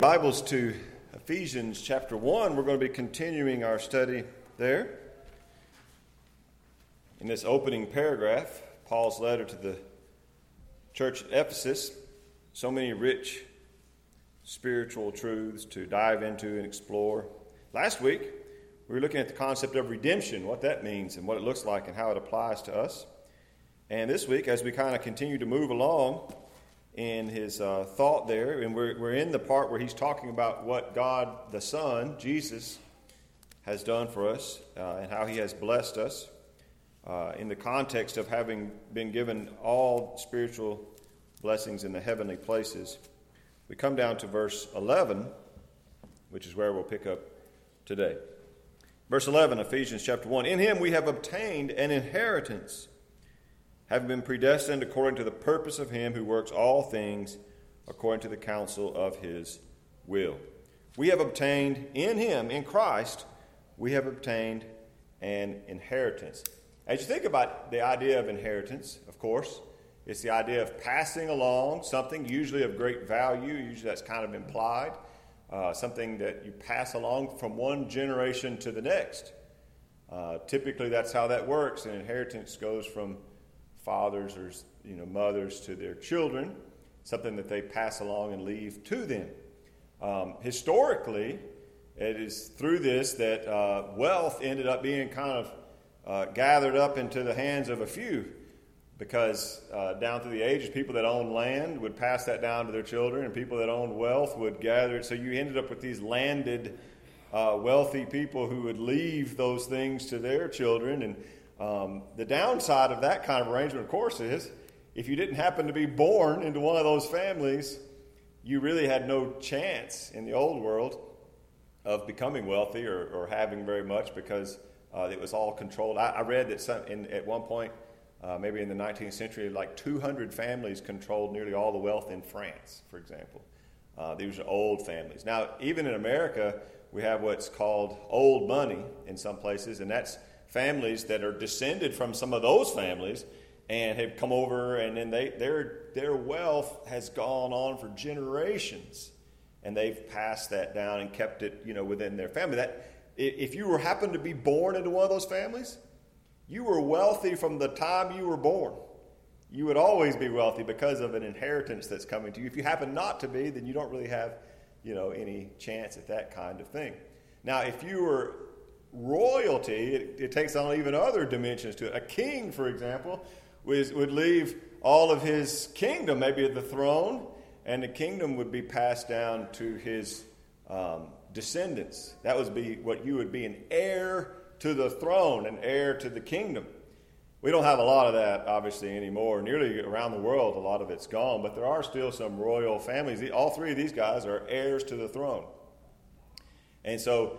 Bibles to Ephesians chapter 1. We're going to be continuing our study there. In this opening paragraph, Paul's letter to the church at Ephesus, so many rich spiritual truths to dive into and explore. Last week, we were looking at the concept of redemption, what that means and what it looks like and how it applies to us. And this week, as we kind of continue to move along in his thought there, and we're in the part where he's talking about what God the Son, Jesus, has done for us and how he has blessed us in the context of having been given all spiritual blessings in the heavenly places. We come down to verse 11, which is where we'll pick up today. Verse 11, Ephesians chapter 1. In him we have obtained an inheritance, having been predestined according to the purpose of him who works all things according to the counsel of his will. We have obtained in him, in Christ, we have obtained an inheritance. As you think about the idea of inheritance, of course, it's the idea of passing along something usually of great value. Usually that's kind of implied. Something that you pass along from one generation to the next. Typically that's how that works. An inheritance goes from fathers or mothers to their children, something that they pass along and leave to them. Historically, it is through this that wealth ended up being kind of gathered up into the hands of a few, because down through the ages, people that owned land would pass that down to their children, and people that owned wealth would gather it. So you ended up with these landed, wealthy people who would leave those things to their children. And the downside of that kind of arrangement, of course, is if you didn't happen to be born into one of those families, you really had no chance in the old world of becoming wealthy or having very much, because it was all controlled. I read that at one point, maybe in the 19th century, like 200 families controlled nearly all the wealth in France, for example. These are old families. Now, even in America, we have what's called old money in some places, and that's families that are descended from some of those families and have come over, and then their wealth has gone on for generations, and they've passed that down and kept it, within their family. That if you happened to be born into one of those families, you were wealthy from the time you were born. You would always be wealthy because of an inheritance that's coming to you. If you happen not to be, then you don't really have, any chance at that kind of thing. Now, if you were royalty, it takes on even other dimensions to it. A king, for example, would leave all of his kingdom, maybe at the throne, and the kingdom would be passed down to his descendants. That would be what you would be, an heir to the throne, an heir to the kingdom. We don't have a lot of that, obviously, anymore. Nearly around the world, a lot of it's gone, but there are still some royal families. All three of these guys are heirs to the throne. And so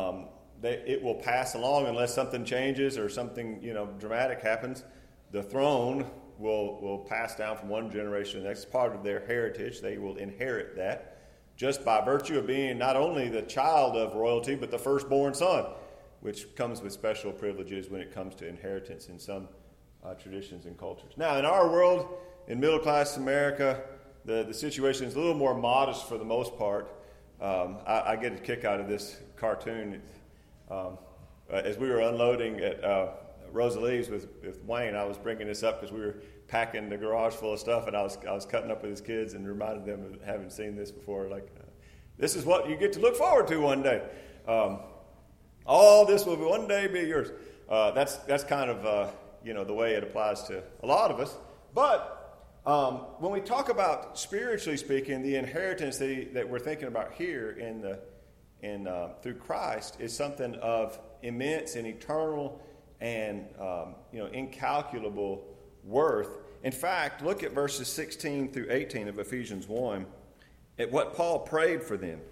it will pass along unless something changes or something dramatic happens. The throne will pass down from one generation to the next. It's part of their heritage. They will inherit that just by virtue of being not only the child of royalty, but the firstborn son, which comes with special privileges when it comes to inheritance in some traditions and cultures. Now, in our world, in middle-class America, the situation is a little more modest for the most part. I get a kick out of this cartoon. As we were unloading at Rosalie's with Wayne, I was bringing this up because we were packing the garage full of stuff, and I was cutting up with his kids and reminded them of having seen this before. This is what you get to look forward to one day. All this will one day be yours. That's kind of the way it applies to a lot of us. But when we talk about, spiritually speaking, the inheritance that we're thinking about here through Christ is something of immense and eternal and incalculable worth. In fact, look at verses 16 through 18 of Ephesians 1 at what Paul prayed for them.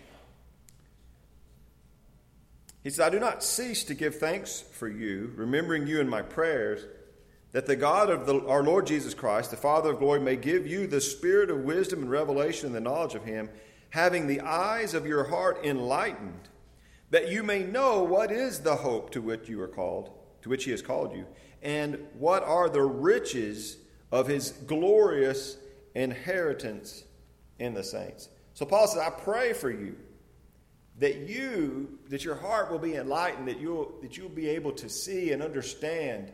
He says, I do not cease to give thanks for you, remembering you in my prayers, that the God of our Lord Jesus Christ, the Father of glory, may give you the spirit of wisdom and revelation and the knowledge of him, having the eyes of your heart enlightened, that you may know what is the hope to which you are called, to which he has called you, and what are the riches of his glorious inheritance in the saints. So Paul says, I pray for you that your heart will be enlightened, that you'll be able to see and understand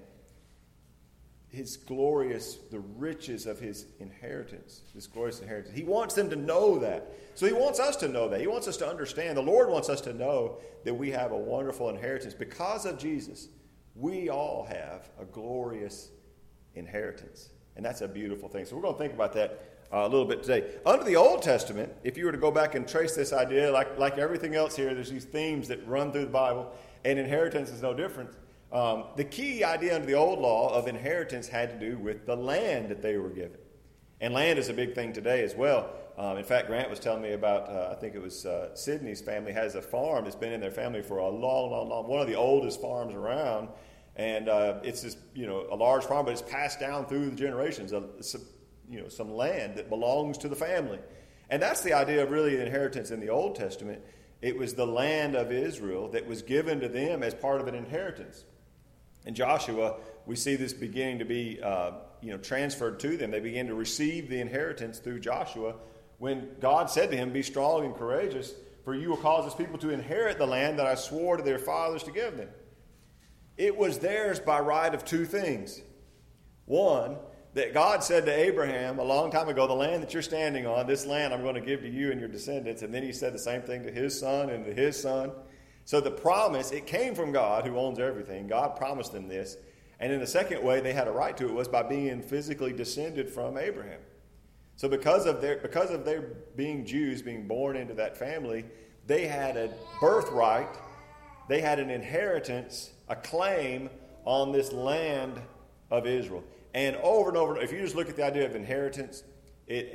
the riches of his inheritance, this glorious inheritance. He wants them to know that. So he wants us to know that. He wants us to understand. The Lord wants us to know that we have a wonderful inheritance. Because of Jesus, we all have a glorious inheritance. And that's a beautiful thing. So we're going to think about that a little bit today. Under the Old Testament, if you were to go back and trace this idea, like everything else here, there's these themes that run through the Bible, and inheritance is no different. The key idea under the old law of inheritance had to do with the land that they were given. And land is a big thing today as well. In fact, Grant was telling me about, I think it was Sydney's family has a farm that's been in their family for a long, one of the oldest farms around. And it's just, a large farm, but it's passed down through the generations. Some land that belongs to the family. And that's the idea of really inheritance in the Old Testament. It was the land of Israel that was given to them as part of an inheritance. In Joshua, we see this beginning to be transferred to them. They began to receive the inheritance through Joshua when God said to him, be strong and courageous, for you will cause this people to inherit the land that I swore to their fathers to give them. It was theirs by right of two things. One, that God said to Abraham a long time ago, the land that you're standing on, this land I'm going to give to you and your descendants. And then he said the same thing to his son and to his son. So the promise, it came from God who owns everything. God promised them this. And in the second way they had a right to it was by being physically descended from Abraham. So because of their being Jews, being born into that family, they had a birthright, they had an inheritance, a claim on this land of Israel. And over, if you just look at the idea of inheritance, it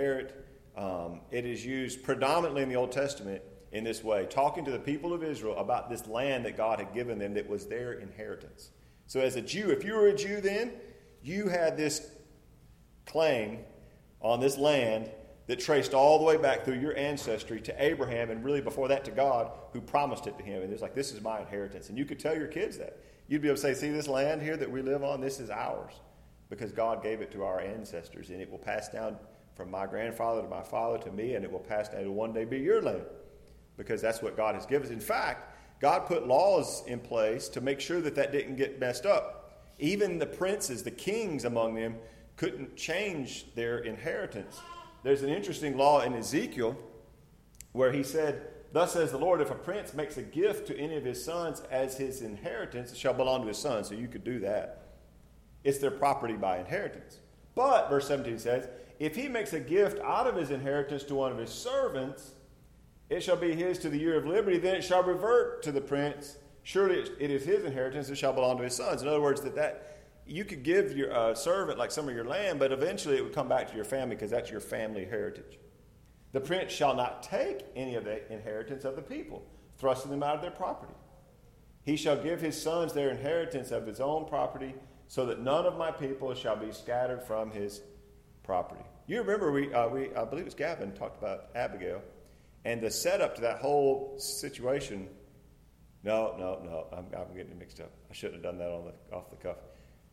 is used predominantly in the Old Testament in this way, talking to the people of Israel about this land that God had given them that was their inheritance. So as a Jew, if you were a Jew then, you had this claim on this land that traced all the way back through your ancestry to Abraham, and really before that to God, who promised it to him. And it's like, this is my inheritance. And you could tell your kids that. You'd be able to say, see this land here that we live on, this is ours. Because God gave it to our ancestors, and it will pass down from my grandfather to my father to me, and it will pass down to one day be your land. Because that's what God has given us. In fact, God put laws in place to make sure that didn't get messed up. Even the princes, the kings among them, couldn't change their inheritance. There's an interesting law in Ezekiel where he said, thus says the Lord, if a prince makes a gift to any of his sons as his inheritance, it shall belong to his son. So you could do that. It's their property by inheritance. But, verse 17 says, if he makes a gift out of his inheritance to one of his servants, it shall be his to the year of liberty, then it shall revert to the prince. Surely it is his inheritance, it shall belong to his sons. In other words, that you could give your servant like some of your land, but eventually it would come back to your family because that's your family heritage. The prince shall not take any of the inheritance of the people, thrusting them out of their property. He shall give his sons their inheritance of his own property, so that none of my people shall be scattered from his property. You remember I believe it was Gavin talked about Abigail, and the setup to that whole situation. No, I'm getting it mixed up. I shouldn't have done that off the cuff.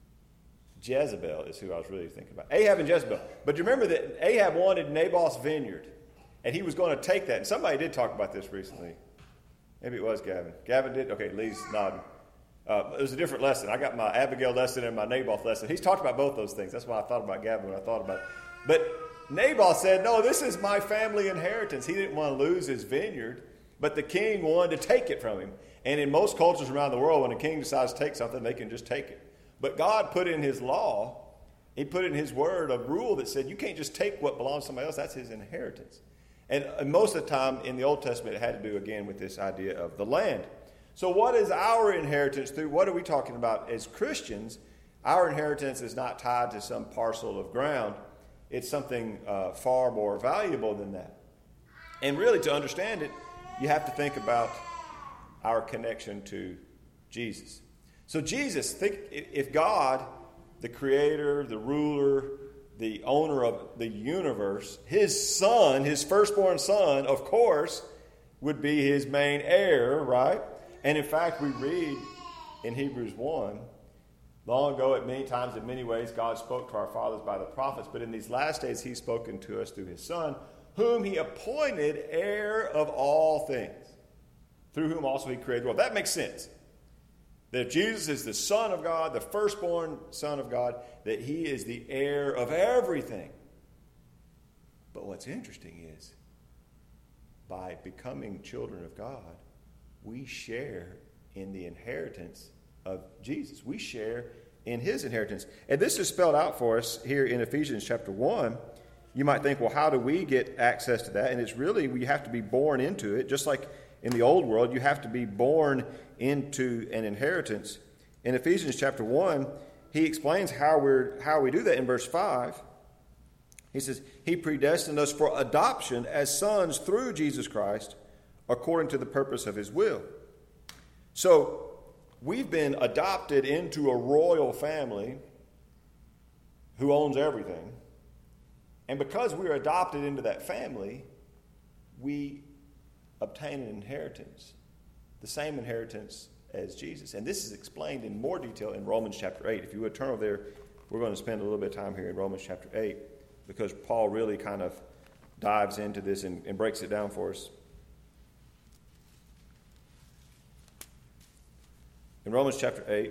Jezebel is who I was really thinking about. Ahab and Jezebel. But you remember that Ahab wanted Naboth's vineyard, and he was going to take that. And somebody did talk about this recently. Maybe it was Gavin. Gavin did? Okay, Lee's nodding. It was a different lesson. I got my Abigail lesson and my Naboth lesson. He's talked about both those things. That's why I thought about Gavin when I thought about it. But Naboth said, no, this is my family inheritance. He didn't want to lose his vineyard, but the king wanted to take it from him. And in most cultures around the world, when a king decides to take something, they can just take it. But God put in his law, he put in his word a rule that said you can't just take what belongs to somebody else. That's his inheritance. And most of the time in the Old Testament, it had to do again with this idea of the land. So what is our inheritance through? What are we talking about as Christians? Our inheritance is not tied to some parcel of ground. It's something far more valuable than that. And really, to understand it, you have to think about our connection to Jesus. So Jesus, think if God, the creator, the ruler, the owner of the universe, his son, his firstborn son, of course, would be his main heir, right? And in fact, we read in Hebrews 1, long ago, at many times, in many ways, God spoke to our fathers by the prophets, but in these last days, he's spoken to us through his Son, whom he appointed heir of all things, through whom also he created the world. That makes sense. That if Jesus is the Son of God, the firstborn Son of God, that he is the heir of everything. But what's interesting is, by becoming children of God, we share in the inheritance of Jesus. We share in his inheritance. And this is spelled out for us here in Ephesians chapter 1. You might think, well, how do we get access to that? And it's really, we have to be born into it. Just like in the old world, you have to be born into an inheritance. In Ephesians chapter 1, he explains how we do that in verse 5. He says, he predestined us for adoption as sons through Jesus Christ, according to the purpose of his will. So, we've been adopted into a royal family who owns everything. And because we are adopted into that family, we obtain an inheritance, the same inheritance as Jesus. And this is explained in more detail in Romans chapter 8. If you would turn over there, we're going to spend a little bit of time here in Romans chapter 8, because Paul really kind of dives into this and breaks it down for us. In Romans chapter 8,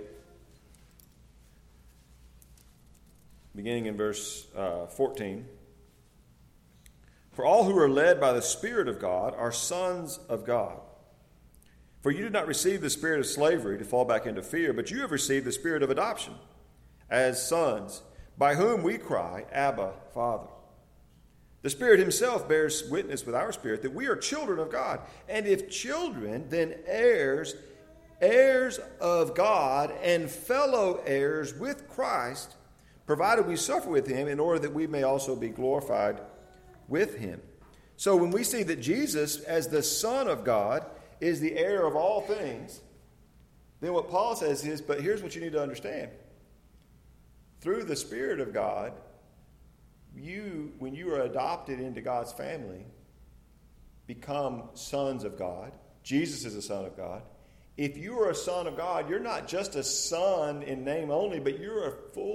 beginning in verse 14, for all who are led by the Spirit of God are sons of God. For you did not receive the spirit of slavery to fall back into fear, but you have received the spirit of adoption as sons, by whom we cry, Abba, Father. The Spirit himself bears witness with our spirit that we are children of God. And if children, then heirs, heirs of God and fellow heirs with Christ, provided we suffer with him in order that we may also be glorified with him. So when we see that Jesus, as the Son of God, is the heir of all things, then what Paul says is, but here's what you need to understand. Through the Spirit of God, when you are adopted into God's family, become sons of God. Jesus is a son of God. If you are a son of God, you're not just a son in name only, but you're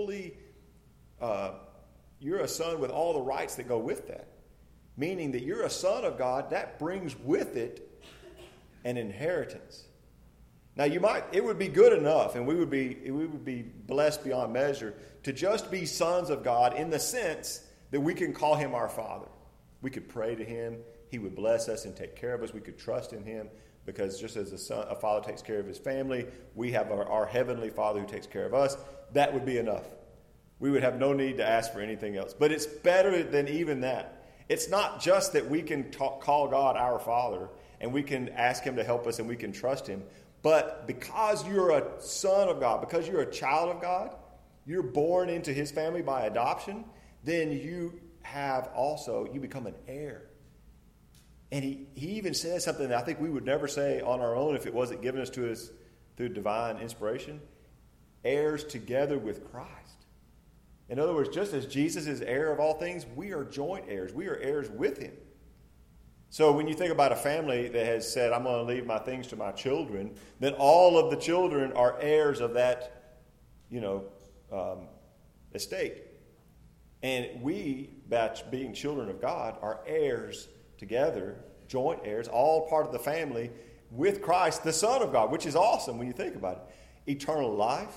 a son with all the rights that go with that. Meaning that you're a son of God, that brings with it an inheritance. Now it would be good enough, and we would be blessed beyond measure to just be sons of God in the sense that we can call him our Father. We could pray to him. He would bless us and take care of us. We could trust in him, because just as a father takes care of his family, we have our heavenly Father who takes care of us. That would be enough. We would have no need to ask for anything else. But it's better than even that. It's not just that we can call God our Father and we can ask him to help us and we can trust him. But because you're a son of God, because you're a child of God, you're born into his family by adoption, then you become an heir. And he even says something that I think we would never say on our own if it wasn't given us to us through divine inspiration. Heirs together with Christ. In other words, just as Jesus is heir of all things, we are joint heirs. We are heirs with him. So when you think about a family that has said, I'm going to leave my things to my children, then all of the children are heirs of that, estate. And we, by being children of God, are heirs together, joint heirs, all part of the family with Christ, the Son of God, which is awesome when you think about it. Eternal life,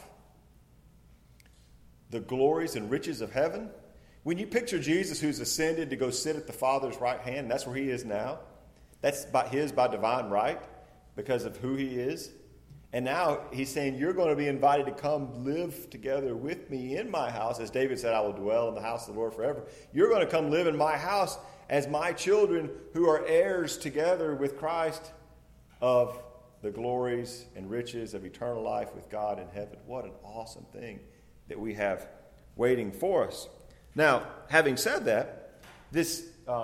the glories and riches of heaven. When you picture Jesus who's ascended to go sit at the Father's right hand, that's where he is now. That's by divine right because of who he is. And now he's saying, you're going to be invited to come live together with me in my house. As David said, I will dwell in the house of the Lord forever. You're going to come live in my house as my children who are heirs together with Christ of the glories and riches of eternal life with God in heaven. What an awesome thing that we have waiting for us. Now, having said that, this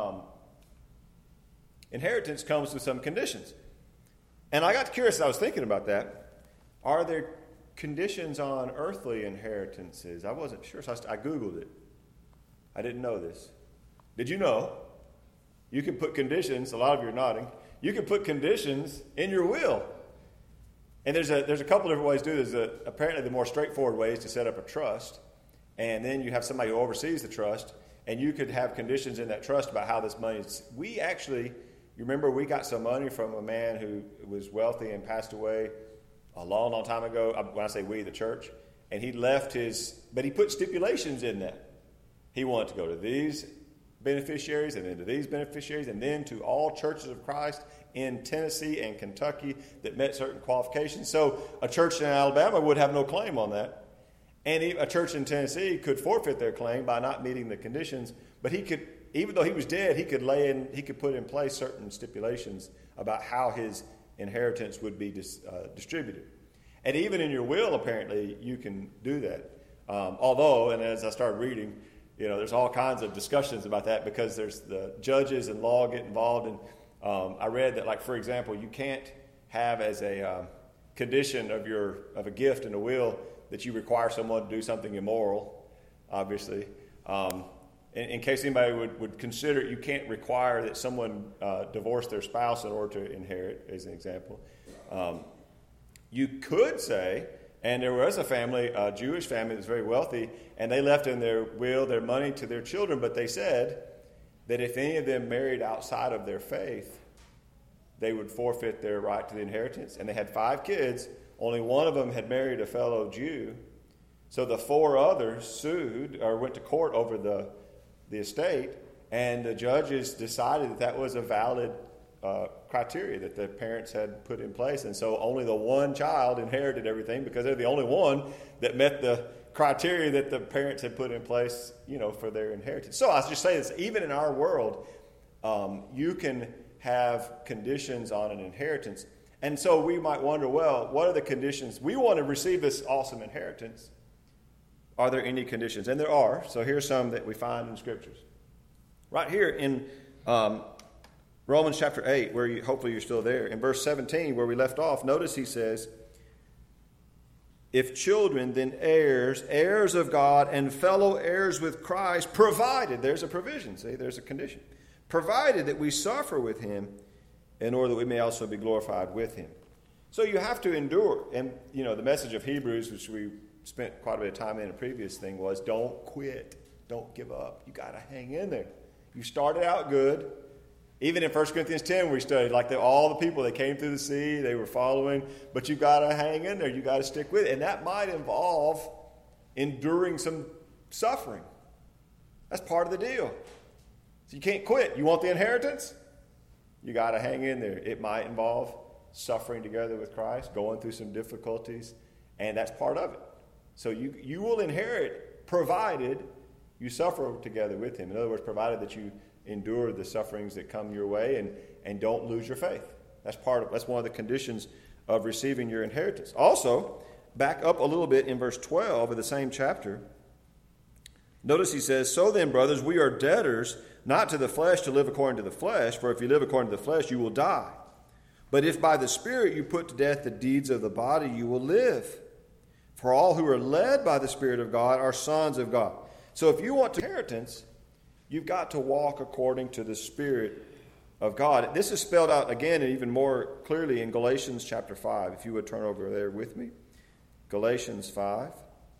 inheritance comes with some conditions. And I got curious, I was thinking about that. Are there conditions on earthly inheritances? I wasn't sure, so I Googled it. I didn't know this. Did you know? You can put conditions, a lot of you are nodding, you can put conditions in your will. And there's a couple different ways to do this. Apparently the more straightforward way is to set up a trust. And then you have somebody who oversees the trust. And you could have conditions in that trust about how this money is. You remember we got some money from a man who was wealthy and passed away a long, long time ago. When I say we, the church. And he left but he put stipulations in that. He wanted to go to these beneficiaries and then to these beneficiaries and then to all churches of Christ in Tennessee and Kentucky that met certain qualifications. So a church in Alabama would have no claim on that. And a church in Tennessee could forfeit their claim by not meeting the conditions. But he could, even though he was dead, he could put in place certain stipulations about how his inheritance would be distributed. And even in your will, apparently, you can do that. Although, and as I started reading, there's all kinds of discussions about that because there's the judges and law get involved. And I read that, like, for example, you can't have as a condition of a gift in a will that you require someone to do something immoral, obviously. In case anybody would consider it, you can't require that someone divorce their spouse in order to inherit, as an example. You could say, and there was a family, a Jewish family that was very wealthy, and they left in their will their money to their children, but they said that if any of them married outside of their faith, they would forfeit their right to the inheritance. And they had 5 kids. Only one of them had married a fellow Jew. So the 4 others sued or went to court over the estate, and the judges decided that was a valid criteria that the parents had put in place. And so only the one child inherited everything because they're the only one that met the criteria that the parents had put in place, for their inheritance. So I was just saying this, even in our world, you can have conditions on an inheritance. And so we might wonder, well, what are the conditions? We want to receive this awesome inheritance. Are there any conditions? And there are. So here's some that we find in Scriptures. Right here in Romans chapter 8, where hopefully you're still there. In verse 17, where we left off, notice he says, if children, then heirs, heirs of God, and fellow heirs with Christ, provided, there's a provision, see, there's a condition, provided that we suffer with him in order that we may also be glorified with him. So you have to endure. And, the message of Hebrews, which we spent quite a bit of time in a previous thing, was don't quit. Don't give up. You got to hang in there. You started out good. Even in 1 Corinthians 10, we studied, all the people that came through the sea, they were following, but you've got to hang in there. You've got to stick with it. And that might involve enduring some suffering. That's part of the deal. So you can't quit. You want the inheritance? You got to hang in there. It might involve suffering together with Christ, going through some difficulties, and that's part of it. So you will inherit provided you suffer together with him. In other words, provided that you endure the sufferings that come your way and don't lose your faith. That's one of the conditions of receiving your inheritance. Also, back up a little bit in verse 12 of the same chapter. Notice he says, so then, brothers, we are debtors, not to the flesh to live according to the flesh, for if you live according to the flesh, you will die. But if by the Spirit you put to death the deeds of the body, you will live. For all who are led by the Spirit of God are sons of God. So if you want inheritance, you've got to walk according to the Spirit of God. This is spelled out again and even more clearly in Galatians chapter 5. If you would turn over there with me. Galatians 5.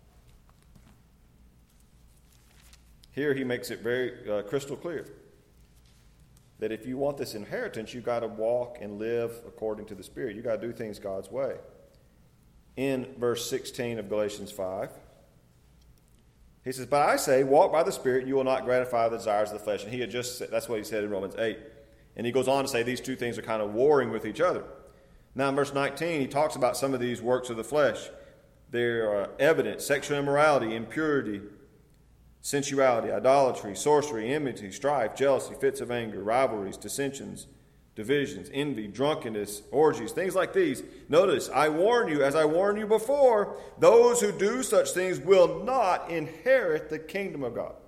Here he makes it very crystal clear that if you want this inheritance, you've got to walk and live according to the Spirit. You've got to do things God's way. In verse 16 of Galatians 5, he says, but I say, walk by the Spirit, you will not gratify the desires of the flesh. And he had just said, that's what he said in Romans 8. And he goes on to say these two things are kind of warring with each other. Now in verse 19, he talks about some of these works of the flesh. They're evident: sexual immorality, impurity, sensuality, idolatry, sorcery, enmity, strife, jealousy, fits of anger, rivalries, dissensions, divisions, envy, drunkenness, orgies, things like these. Notice, I warn you, as I warned you before, those who do such things will not inherit the kingdom of God.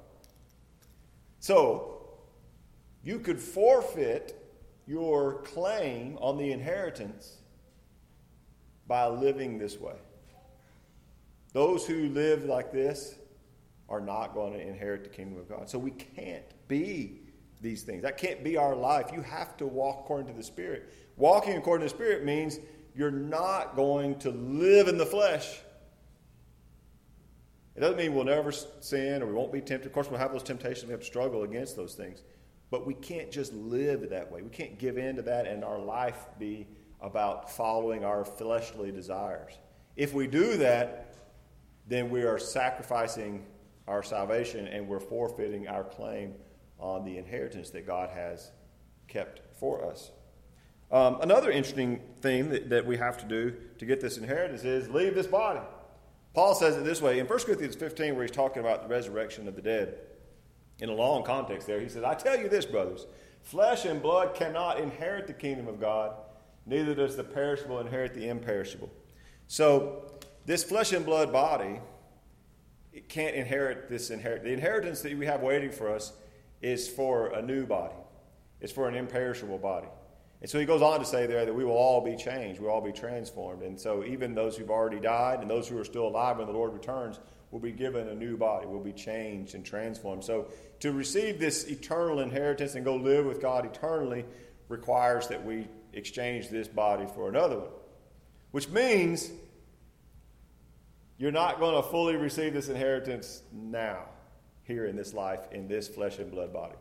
So, you could forfeit your claim on the inheritance by living this way. Those who live like this are not going to inherit the kingdom of God. So we can't be these things. That can't be our life. You have to walk according to the Spirit. Walking according to the Spirit means you're not going to live in the flesh. It doesn't mean we'll never sin or we won't be tempted. Of course, we'll have those temptations. We have to struggle against those things. But we can't just live that way. We can't give in to that and our life be about following our fleshly desires. If we do that, then we are sacrificing our salvation and we're forfeiting our claim on the inheritance that God has kept for us. Another interesting thing that we have to do to get this inheritance is leave this body. Paul says it this way in 1 Corinthians 15, where he's talking about the resurrection of the dead. In a long context there, he says, I tell you this, brothers, flesh and blood cannot inherit the kingdom of God, neither does the perishable inherit the imperishable. So this flesh and blood body, it can't inherit this inheritance. The inheritance that we have waiting for us is for a new body. It's for an imperishable body. And so he goes on to say there that we will all be changed. We'll all be transformed. And so even those who've already died and those who are still alive when the Lord returns will be given a new body. Will be changed and transformed. So to receive this eternal inheritance and go live with God eternally requires that we exchange this body for another one. Which means you're not going to fully receive this inheritance now, here in this life, in this flesh and blood body.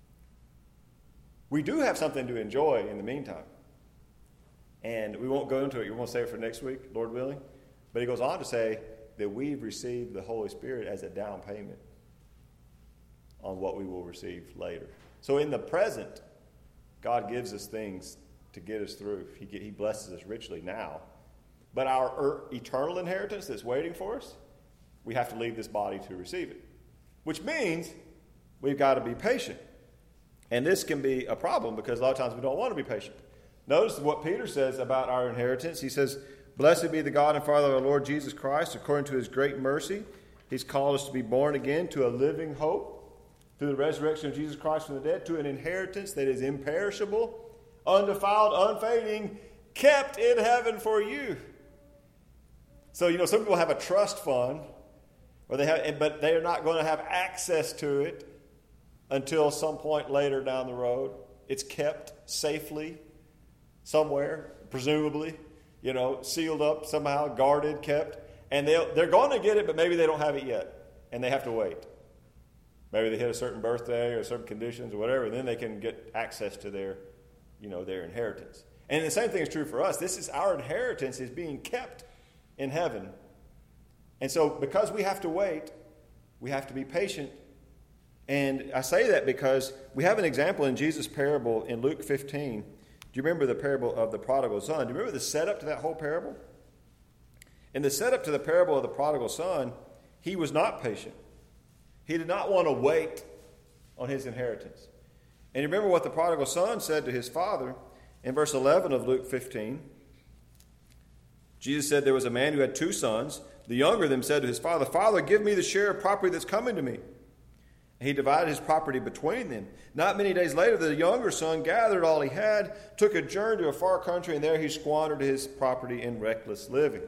We do have something to enjoy in the meantime. And we won't go into it. We won't say it for next week, Lord willing. But he goes on to say that we've received the Holy Spirit as a down payment on what we will receive later. So in the present, God gives us things to get us through. He blesses us richly now. But our eternal inheritance that's waiting for us, we have to leave this body to receive it. Which means we've got to be patient. And this can be a problem because a lot of times we don't want to be patient. Notice what Peter says about our inheritance. He says, Blessed be the God and Father of our Lord Jesus Christ. According to his great mercy, he's called us to be born again to a living hope through the resurrection of Jesus Christ from the dead, to an inheritance that is imperishable, undefiled, unfading, kept in heaven for you. So, some people have a trust fund, but they are not going to have access to it until some point later down the road. It's kept safely somewhere, presumably, sealed up somehow, guarded, kept. And they're going to get it, but maybe they don't have it yet, and they have to wait. Maybe they hit a certain birthday or certain conditions or whatever, and then they can get access to their inheritance. And the same thing is true for us. Our inheritance is being kept in heaven. And so because we have to wait, we have to be patient. And I say that because we have an example in Jesus' parable in Luke 15. Do you remember the parable of the prodigal son? Do you remember the setup to that whole parable? In the setup to the parable of the prodigal son, he was not patient. He did not want to wait on his inheritance. And you remember what the prodigal son said to his father in verse 11 of Luke 15. Jesus said there was a man who had 2 sons. The younger of them said to his father, Father, give me the share of property that's coming to me. He divided his property between them. Not many days later, the younger son gathered all he had, took a journey to a far country, and there he squandered his property in reckless living.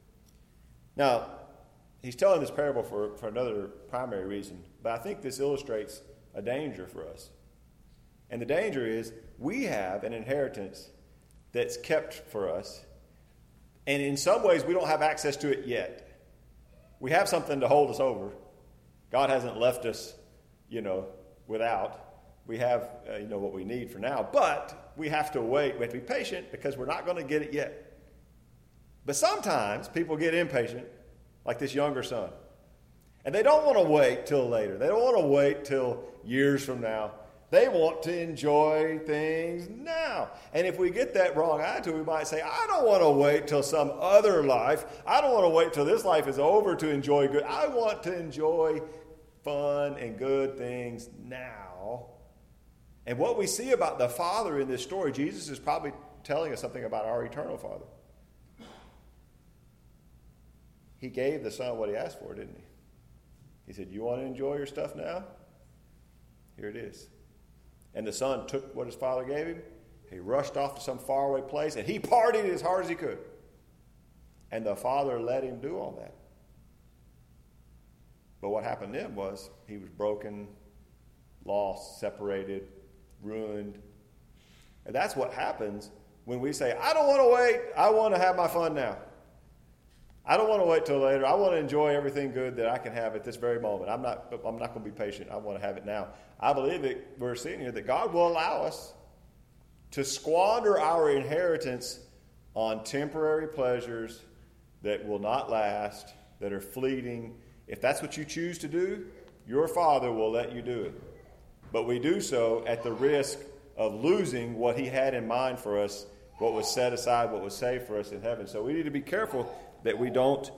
Now, he's telling this parable for another primary reason, but I think this illustrates a danger for us. And the danger is we have an inheritance that's kept for us, and in some ways we don't have access to it yet. We have something to hold us over. God hasn't left us without. We have, what we need for now. But we have to wait. We have to be patient because we're not going to get it yet. But sometimes people get impatient, like this younger son. And they don't want to wait till later. They don't want to wait till years from now. They want to enjoy things now. And if we get that wrong attitude, we might say, I don't want to wait till some other life. I don't want to wait till this life is over to enjoy good. I want to enjoy fun and good things now. And what we see about the Father in this story, Jesus is probably telling us something about our eternal Father. He gave the Son what he asked for, didn't he? He said, you want to enjoy your stuff now? Here it is. And the Son took what his Father gave him. He rushed off to some faraway place, and he partied as hard as he could. And the Father let him do all that. But what happened then was he was broken, lost, separated, ruined. And that's what happens when we say, I don't want to wait. I want to have my fun now. I don't want to wait till later. I want to enjoy everything good that I can have at this very moment. I'm not going to be patient. I want to have it now. I believe that we're seeing here that God will allow us to squander our inheritance on temporary pleasures that will not last, that are fleeting. If that's what you choose to do, your Father will let you do it. But we do so at the risk of losing what he had in mind for us, what was set aside, what was saved for us in heaven. So we need to be careful that we don't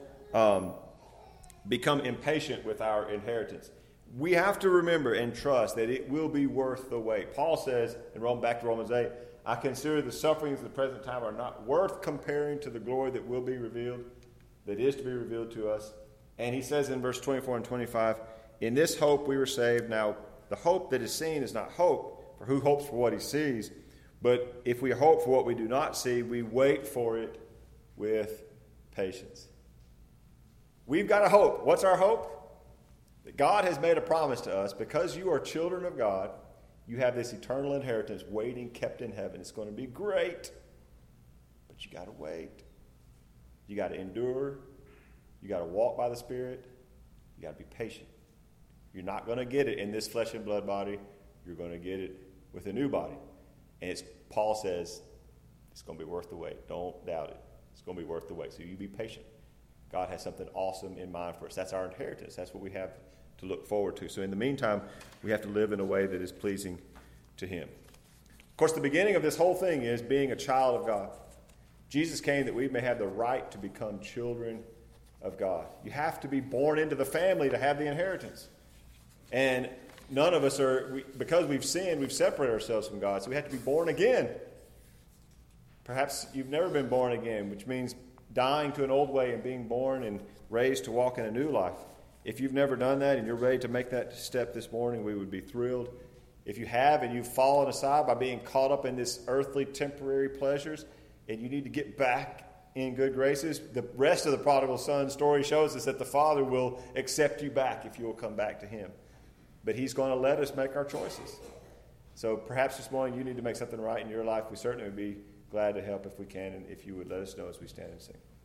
become impatient with our inheritance. We have to remember and trust that it will be worth the wait. Paul says, back to Romans 8, I consider the sufferings of the present time are not worth comparing to the glory that will be revealed, that is to be revealed to us. And he says in verse 24 and 25, in this hope we were saved. Now, the hope that is seen is not hope, for who hopes for what he sees? But if we hope for what we do not see, we wait for it with patience. We've got a hope. What's our hope? That God has made a promise to us. Because you are children of God, you have this eternal inheritance waiting, kept in heaven. It's going to be great. But you got to wait. You got to endure. You got to walk by the Spirit. You got to be patient. You're not going to get it in this flesh and blood body. You're going to get it with a new body. And Paul says it's going to be worth the wait. Don't doubt it. It's going to be worth the wait. So you be patient. God has something awesome in mind for us. That's our inheritance. That's what we have to look forward to. So in the meantime, we have to live in a way that is pleasing to him. Of course, the beginning of this whole thing is being a child of God. Jesus came that we may have the right to become children of God. You have to be born into the family to have the inheritance. And none of us because we've sinned, we've separated ourselves from God. So we have to be born again. Perhaps you've never been born again, which means dying to an old way and being born and raised to walk in a new life. If you've never done that and you're ready to make that step this morning, we would be thrilled. If you have and you've fallen aside by being caught up in this earthly temporary pleasures and you need to get back in good graces, the rest of the prodigal son story shows us that the Father will accept you back if you will come back to him. But he's going to let us make our choices. So perhaps this morning you need to make something right in your life. We certainly would be glad to help if we can, and if you would let us know as we stand and sing.